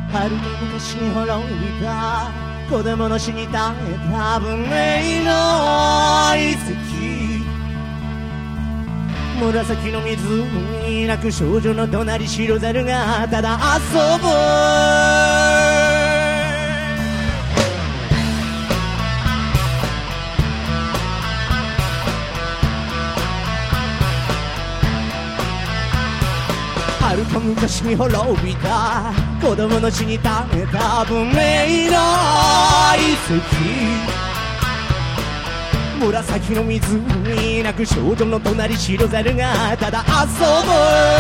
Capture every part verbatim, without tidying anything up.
春の昔に滅びた子供の死に絶えた文明の遺跡、紫の湖に泣く少女の隣白猿がただ遊ぶ。遥か昔に滅びた子供の死に絶えた文明の遺跡、紫の湖に泣く少女の隣白猿がただ遊ぶ。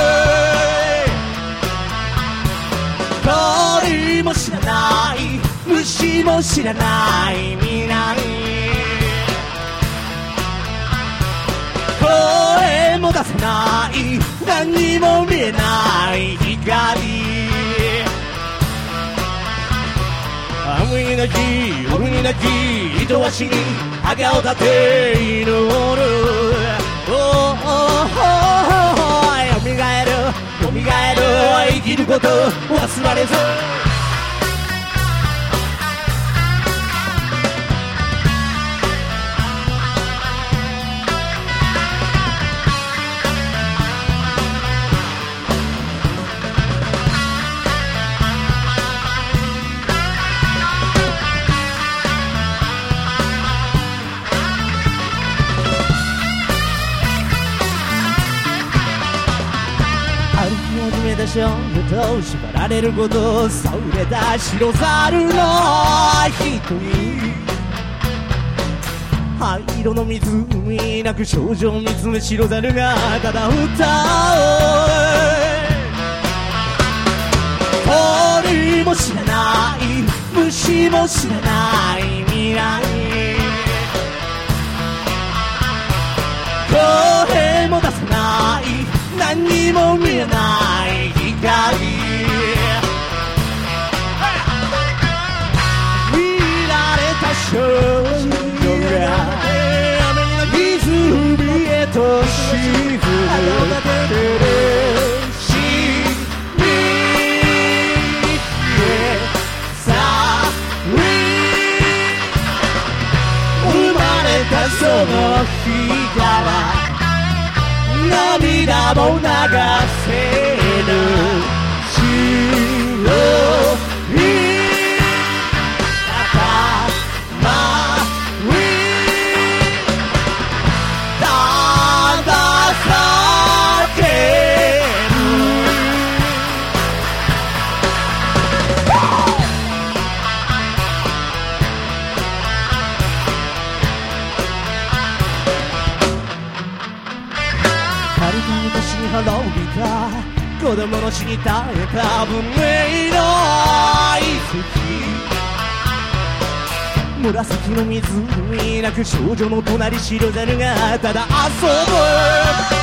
鳥も知らない虫も知らない未来、声も出せない何にも見えない光、雨に泣き夜に泣き糸足に羽を立て祈る。おおよみがえるよみがえる生きること忘れず、初めて少女と縛られることをさうれた白猿の瞳、灰色の湖に泣く少女を見つめ白猿がただ歌う。鳥も知らない虫も知らない未来、声も出せない何にも見えない光、見られた少女が湖へと沈む。生まれたその日から涙も流せる白い頭にただ叫ぶ。昔に滅びた子供の死に絶えた文明の遺跡、紫の湖に泣く少女の隣白猿がただ遊ぶ。